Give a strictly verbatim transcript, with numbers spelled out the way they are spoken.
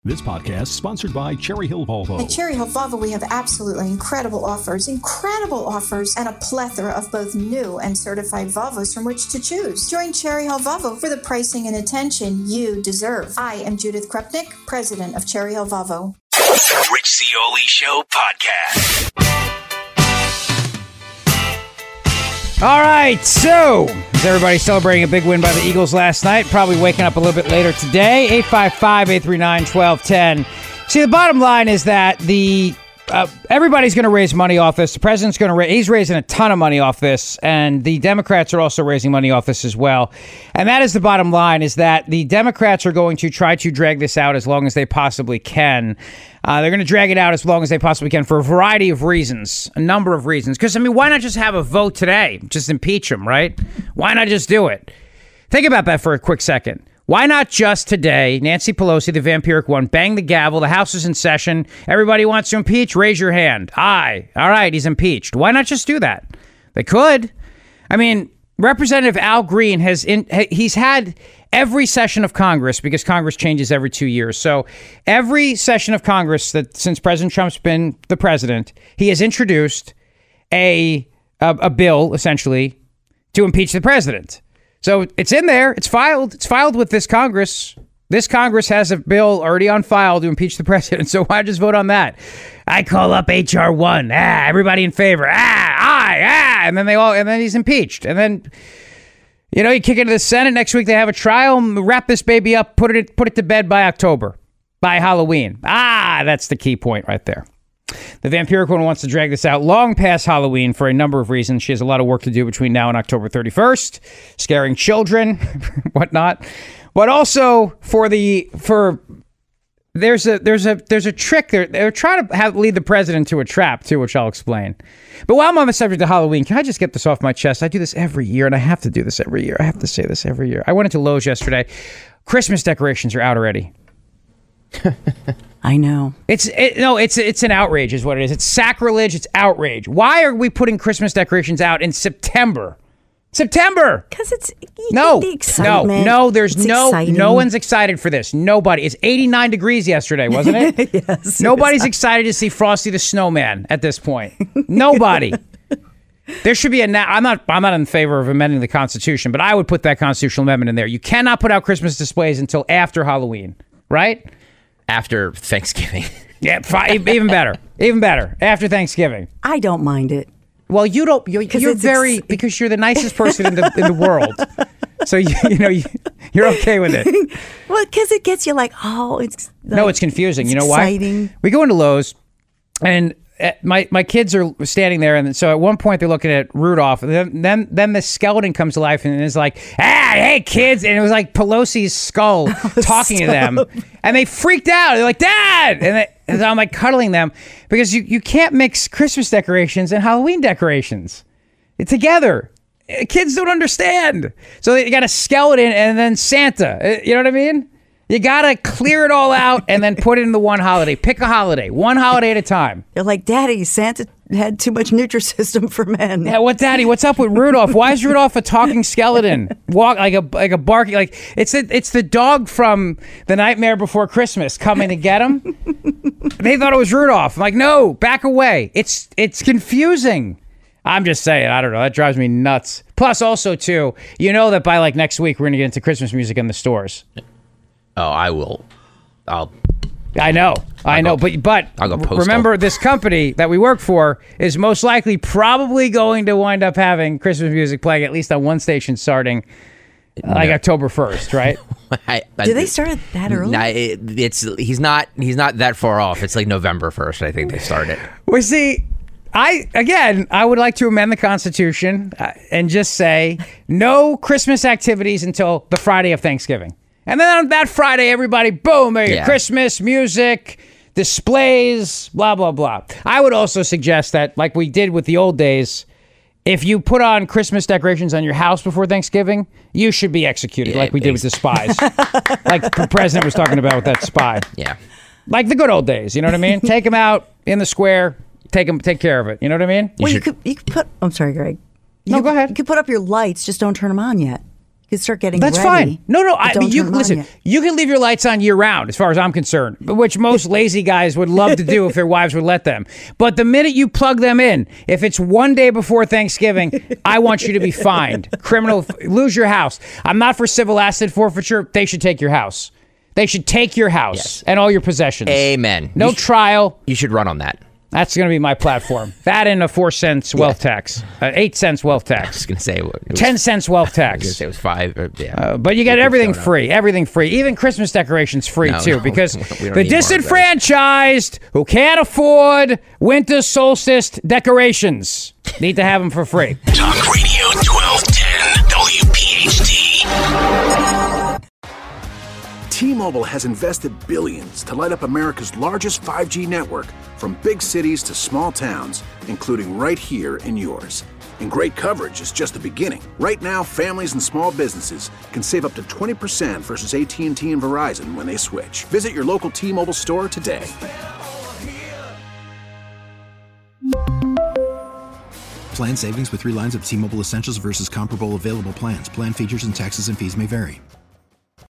This podcast is sponsored by Cherry Hill Volvo. At Cherry Hill Volvo, we have absolutely incredible offers, incredible offers, and a plethora of both new and certified Volvos from which to choose. Join Cherry Hill Volvo for the pricing and attention you deserve. I am Judith Krupnik, president of Cherry Hill Volvo. Rich Zeoli Show podcast. All right, so is everybody celebrating a big win by the Eagles last night? Probably waking up a little bit later today. eight five five, eight three nine, one two one zero. See, the bottom line is that the uh, everybody's going to raise money off this. The president's going to raise, he's raising a ton of money off this, and the Democrats are also raising money off this as well. And that is the bottom line, is that the Democrats are going to try to drag this out as long as they possibly can. Uh, they're going to drag it out as long as they possibly can for a variety of reasons, a number of reasons. Because, I mean, why not just have a vote today? Just impeach him, right? Why not just do it? Think about that for a quick second. Why not just today, Nancy Pelosi, the vampiric one, bang the gavel, the House is in session, everybody wants to impeach, raise your hand. Aye. All right, he's impeached. Why not just do that? They could. I mean, Representative Al Green has, in, he's had every session of Congress, because Congress changes every two years. So every session of Congress that since President Trump's been the president, he has introduced a, a, a bill, essentially, to impeach the president. So it's in there. It's filed. It's filed with this Congress. This Congress has a bill already on file to impeach the president. So why just vote on that? I call up H R one. Ah, everybody in favor. Ah, aye, ah. And then they all, and then he's impeached. And then, you know, you kick it to the Senate. Next week they have a trial. Wrap this baby up. Put it, put it to bed by October, by Halloween. Ah, that's the key point right there. The vampiric one wants to drag this out long past Halloween for a number of reasons. She has a lot of work to do between now and October thirty-first, scaring children, whatnot. But also for the for there's a there's a there's a trick there. They're trying to have lead the president to a trap too, which I'll explain. But while I'm on the subject of Halloween, can I just get this off my chest? I do this every year, and I have to do this every year. I have to say this every year. I went into Lowe's yesterday. Christmas decorations are out already. I know. It's it, no, it's it's an outrage is what it is. It's sacrilege. It's outrage. Why are we putting Christmas decorations out in September? September. Because it's no, the excitement. no, no. There's it's no exciting. No one's excited for this. Nobody. It's eighty-nine degrees yesterday, wasn't it? Yes. Nobody's excited to see Frosty the Snowman at this point. Nobody. There should be a. Na- I'm not. I'm not in favor of amending the Constitution, but I would put that constitutional amendment in there. You cannot put out Christmas displays until after Halloween, right? After Thanksgiving. Yeah, fi- even better. Even better. After Thanksgiving. I don't mind it. Well, you don't. You're, you're very ex- because you're the nicest person in the in the world. So you, you know you, you're okay with it. Well, because it gets you like, oh, it's like, no, it's confusing. It's you know exciting. Why? We go into Lowe's, and my my kids are standing there, and so at one point they're looking at Rudolph, and then then, then the skeleton comes to life and is like, ah, hey kids, and it was like Pelosi's skull talking to them, and they freaked out. They're like, Dad, and, they, and I'm like cuddling them because you you can't mix Christmas decorations and Halloween decorations together. Kids don't understand, so they got a skeleton and then Santa. You know what I mean? You gotta clear it all out and then put it in the one holiday. Pick a holiday, one holiday at a time. They're like, Daddy, Santa had too much Nutrisystem for men. Yeah, what, Daddy? What's up with Rudolph? Why is Rudolph a talking skeleton? Walk like a like a barking like it's the, it's the dog from The Nightmare Before Christmas coming to get him. They thought it was Rudolph. I'm like, no, back away. It's it's confusing. I'm just saying, I don't know. That drives me nuts. Plus, also too, you know that by like next week we're gonna get into Christmas music in the stores. Oh, I will. I'll. I know, I I'll know, go, but but I'll go postal. Remember, this company that we work for is most likely probably going to wind up having Christmas music playing at least on one station starting no. like October first, right? I, I, Do they start it that early? Nah, it, it's he's not he's not that far off. It's like November first. I think they started. Well, see. I, again, I would like to amend the Constitution uh, and just say no Christmas activities until the Friday of Thanksgiving. And then on that Friday, everybody, boom, there you yeah. Christmas, music, displays, blah, blah, blah. I would also suggest that, like we did with the old days, if you put on Christmas decorations on your house before Thanksgiving, you should be executed yeah, like we did with the spies. Like the president was talking about with that spy. Yeah. Like the good old days, you know what I mean? Take them out in the square. Take them, take care of it. You know what I mean? Well, you, you could you could put. I'm sorry, Greg. You No, could, go ahead. You could put up your lights, just don't turn them on yet. You can start getting That's ready. fine. No, no. I Don't mean, you turn them on listen. yet. You can leave your lights on year round, as far as I'm concerned, which most lazy guys would love to do if their wives would let them. But the minute you plug them in, if it's one day before Thanksgiving, I want you to be fined. Criminal, lose your house. I'm not for civil asset forfeiture. They should take your house. They should take your house Yes. and all your possessions. Amen. No You sh- trial. You should run on that. That's going to be my platform. That and a four cents wealth tax, uh, eight cents wealth I was tax, going to say it was, ten cents wealth I was going to tax. say it was five. Or, yeah. Uh, but you get It keeps everything going up. free, everything free, even Christmas decorations free No, too, no, because we don't the need more of those. disenfranchised who can't afford winter solstice decorations need to have them for free. Talk Radio twelve ten W P H T. T-Mobile has invested billions to light up America's largest five G network, from big cities to small towns, including right here in yours. And great coverage is just the beginning. Right now, families and small businesses can save up to twenty percent versus A T and T and Verizon when they switch. Visit your local T-Mobile store today. Plan savings with three lines of T-Mobile Essentials versus comparable available plans. Plan features and taxes and fees may vary.